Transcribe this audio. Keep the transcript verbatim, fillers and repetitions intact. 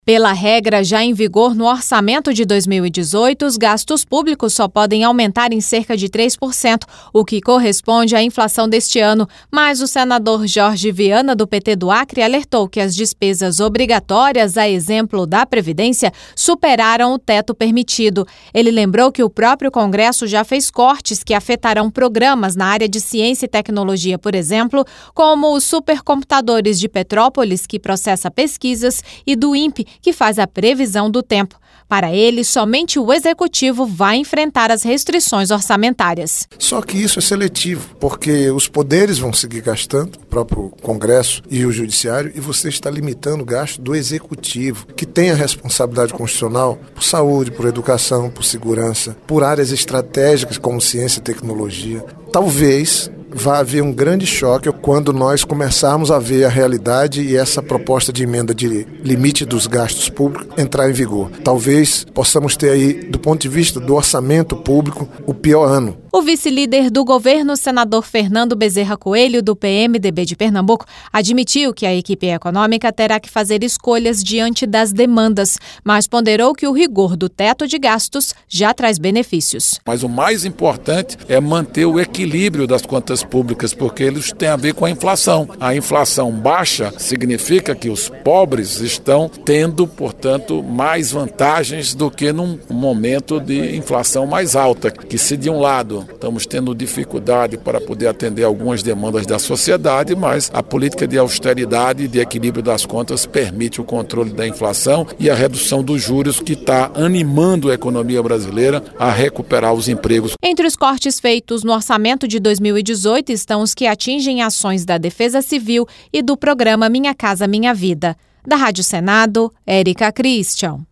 Pela regra já em vigor no orçamento de dois mil e dezoito, os gastos públicos só podem aumentar em cerca de três por cento, o que corresponde à inflação deste ano. Mas o senador Jorge Viana, do P T do Acre, alertou que as despesas obrigatórias, a exemplo da Previdência, superaram o teto permitido. Ele lembrou que o próprio Congresso já fez cortes que afetarão programas na área de ciência e tecnologia, por exemplo, como os supercomputadores de Petrópolis, que processa pesquisas, e do INPE, que faz a previsão do tempo. Para ele, somente o Executivo vai enfrentar as restrições orçamentárias. Só que isso é seletivo, porque os poderes vão seguir gastando, o próprio Congresso e o Judiciário, e você está limitando o gasto do Executivo, que tem a responsabilidade constitucional por saúde, por educação, por segurança, por áreas estratégicas como ciência e tecnologia. Talvez vai haver um grande choque quando nós começarmos a ver a realidade e essa proposta de emenda de limite dos gastos públicos entrar em vigor. Talvez possamos ter aí, do ponto de vista do orçamento público, o pior ano. O vice-líder do governo, senador Fernando Bezerra Coelho, do P M D B de Pernambuco, admitiu que a equipe econômica terá que fazer escolhas diante das demandas, mas ponderou que o rigor do teto de gastos já traz benefícios. Mas o mais importante é manter o equilíbrio das contas públicas, porque eles têm a ver com a inflação. A inflação baixa significa que os pobres estão tendo, portanto, mais vantagens do que num momento de inflação mais alta, que se de um lado estamos tendo dificuldade para poder atender algumas demandas da sociedade, mas a política de austeridade e de equilíbrio das contas permite o controle da inflação e a redução dos juros, que está animando a economia brasileira a recuperar os empregos. Entre os cortes feitos no orçamento de dois mil e dezoito estão os que atingem ações da Defesa Civil e do programa Minha Casa Minha Vida. Da Rádio Senado, Érica Christian.